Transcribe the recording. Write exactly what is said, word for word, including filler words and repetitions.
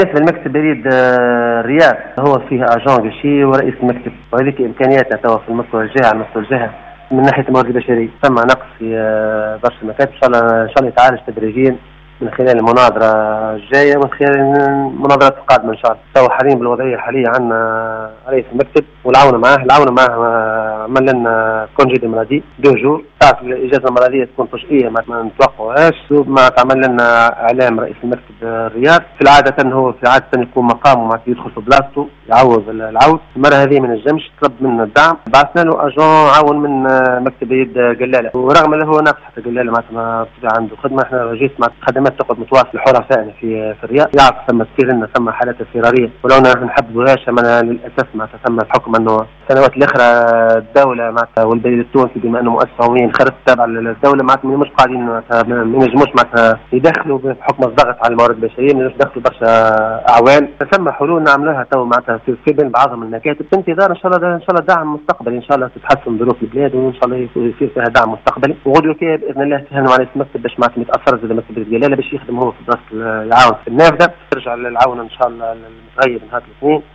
بالنسبة للمكتب بريد الرياض هو فيه اجون جيشي ورئيس المكتب، وهذيك امكانياتها توا في المستوى الجهه على مستوى الجهه من ناحيه الموارد البشريه. ثم نقص في برشا مكاتب، ان شاء الله ان شاء الله يتعالج تدريجيا من خلال المناظره الجايه ومن خلال المناظرات القادمه ان شاء الله. تو حاليا بالوضعيه الحاليه عندنا رئيس المكتب والعون معاه، العون معاه عمل لنا كونجي دي مرادي دو جور، تعرف الاجازه المرضيه تكون فجئيه ما نتوقعوهاش، ما تعمل لنا اعلام رئيس المكتب الرياض. في العاده هو في العاده يكون مقامه ما يدخل في بلاصته يعوض العود، المره هذه من الجمش طلب منا الدعم، بعثنا له اجون عاون من مكتب يد قلاله، ورغم انه هو ناقص حتى قلاله معناتها ما عنده خدمه. احنا جيت مع خدمات تقعد متواصله حرفائنا في في الرياض، يعرف ثم كثير لنا ثم حالات اضطراريه ولو ما نحبوهاش، اما للاسف معناتها ثم الحكم انه السنوات الاخرى الدوله معناتها والبلد التونسي بما انه مؤسسه عموميه خرجت تابعه للدوله معناتها مش قاعدين معناتها ما ينجموش معناتها يدخلوا بحكم الضغط على الموارد البشريه، ما يدخلوا برشا اعوان. ثم حلول نعملوها تو معناتها في, في بين بعضهم المكاتب في انتظار ان شاء الله ان شاء الله دعم مستقبلي، ان شاء الله تتحسن ظروف البلاد وان شاء الله يصير فيها دعم مستقبلي. وغدوه كده باذن الله تهنوا على المكتب باش معناتها يتاثر زي مكتب الجلاله باش يخدم هو في دراسه يعاون في النافذه، ترجع للعون ان شاء الله المتغير من هذا الاثنين.